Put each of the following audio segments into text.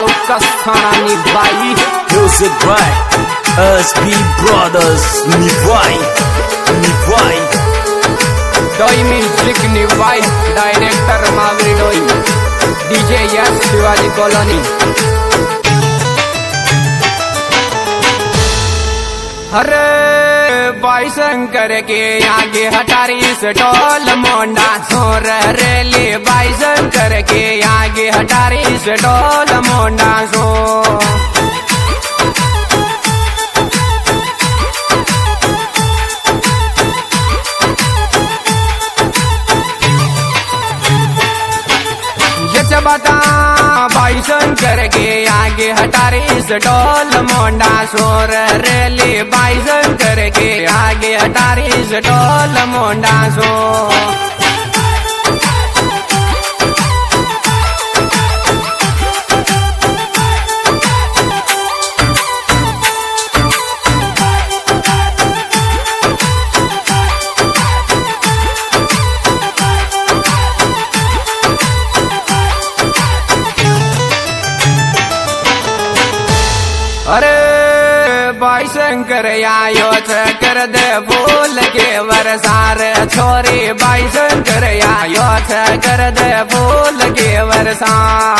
काळू कस्थाना निभाई Music by SB Brothers निभाई डोई म्यूजिक निभाई डायरेक्टर मागरी डोई डीजे यस शिवाजी कॉलोनी। अरे भाई शंकर के आगे हटारी से टोल मोंडा सोर रेली भाई शंकर के आगे हटारी से टोल मोंडा सो बता भाई शंकर के आगे हटारी से टोल मोंडा सोर रेली भाई शंकर के आगे हटारी से टोल मोंडा सो अरे भाई शंकर आयो कर दे फूल के वरसार छोरी भाई शंकर आयो कर दे फूल के वरसा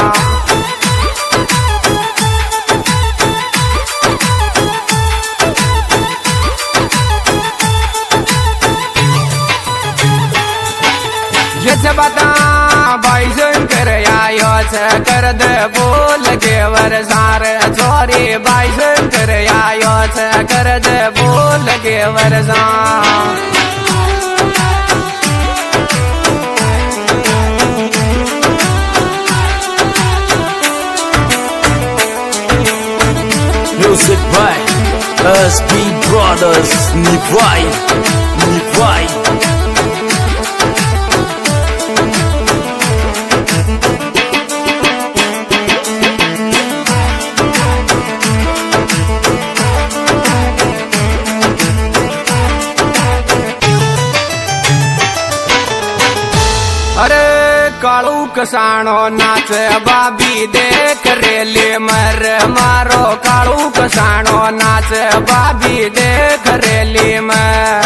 ये बता भाई शंकर आयो कर दे फूल के वरसार छोरी भाई शंकर आयो कर दे फूल के वरसा Music by SB Brothers निभाई अरे कालू कसाणो नाच बाबी देख रेली मर मारो कालू कसाणो नाच बाबी देख रेली मर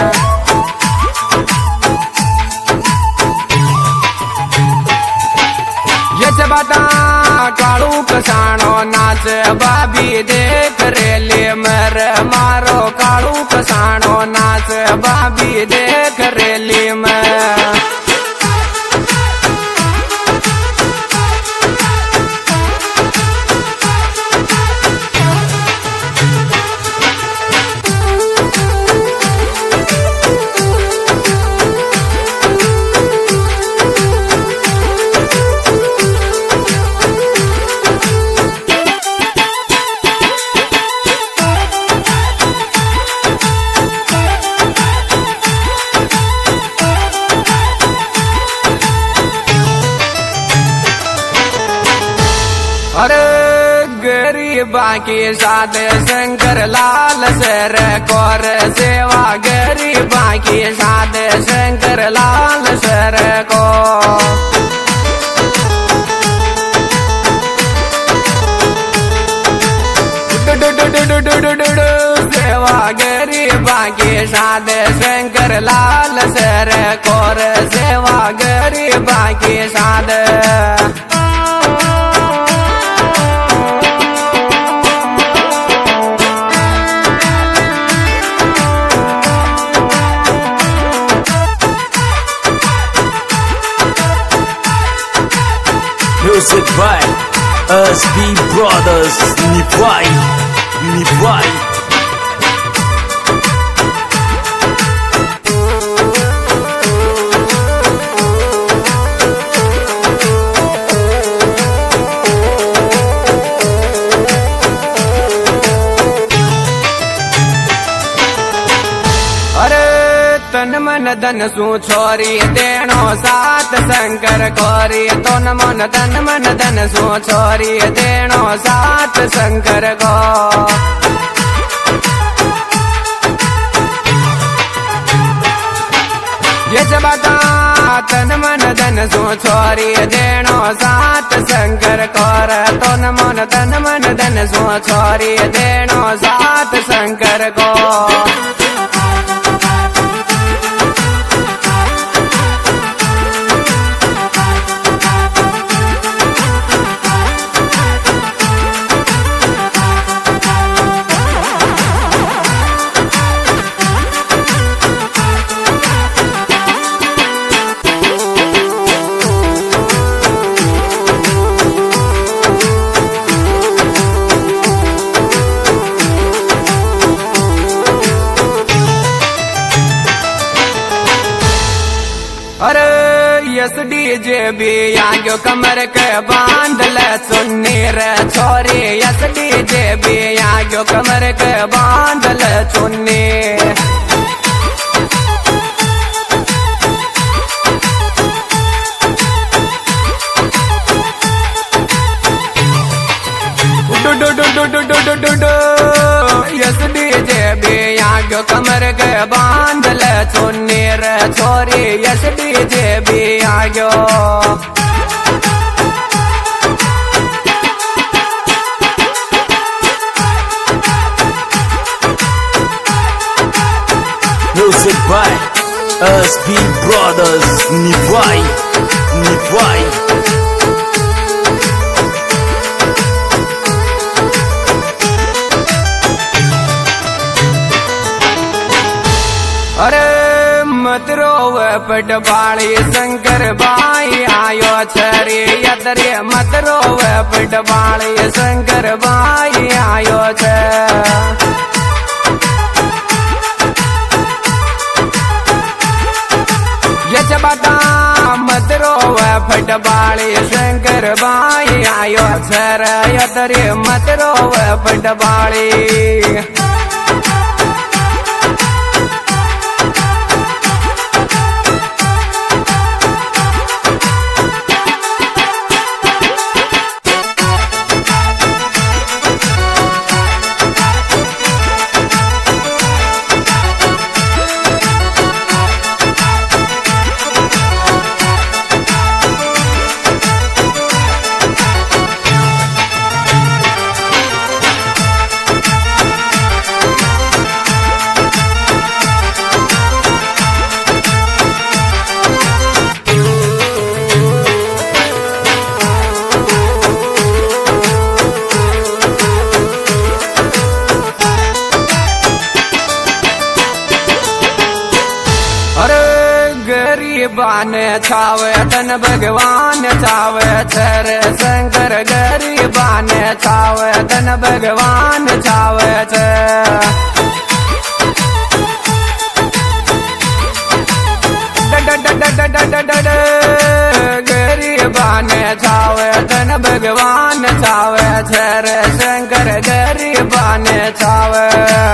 ये बता कालू कसाणो नाच बाबी देख रेली मर मारो कालू कसाणो नाच बाबी देख रेली मर अरे गरीबा के साथ शंकर लाल सर कौर सेवा गरीबा के साथ शंकर लाल सर को सेवा गरीबा के साथ शंकर लाल सर कौर सेवा गरीबा के साथ Music by SB Brothers निभाई तन मन धन सु छोरी देणो साथ शंकर कोरी तन मन धन सु छोरी देणो साथ शंकर को ये बता तन मन धन सो छोरी देणो साथ शंकर कर तन मन धन सो छोरी देणो साथ शंकर को अरे यस डीजे भी आगे कमर के बांध ले सुन्नी रे छोरी यस डीजे भी आगे कमर के बांध ले सुन्नी यस डीजे भी आगे कमर के बांध ले सुन्नी रे छोरी यस डीजे भी आगे Music by SB Brothers. Nivai. अरे मत रोव पटवाली शंकर भाई आयो छरे यदरे मत रोव पटवाली शंकर भाई आयो छ यच बता मत रोव पटवाली शंकर भाई आयो छर यदरे मत रोव पटवाली गरीबान छावे धन भगवान छावे छर शंकर गरीबान छावे धन भगवान छावे छ गरीबान छावे धन भगवान छावे छर शंकर गरीबान छावे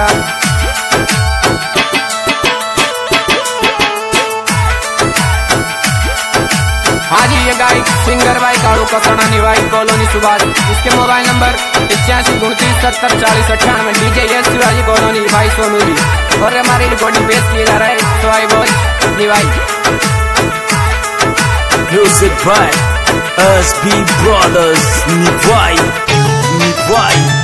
हाँ जी ये गायक सिंगर भाई काड़ू कसाना निवाई कॉलोनी सुभाष इसके mobile number 8529704098 DJ S Shivaji colony भाई सोनू जी और हमारी रिकॉर्डिंग पेश किए जा रहा है सवाई बोल निवाई Music by SB Brothers. Nivai.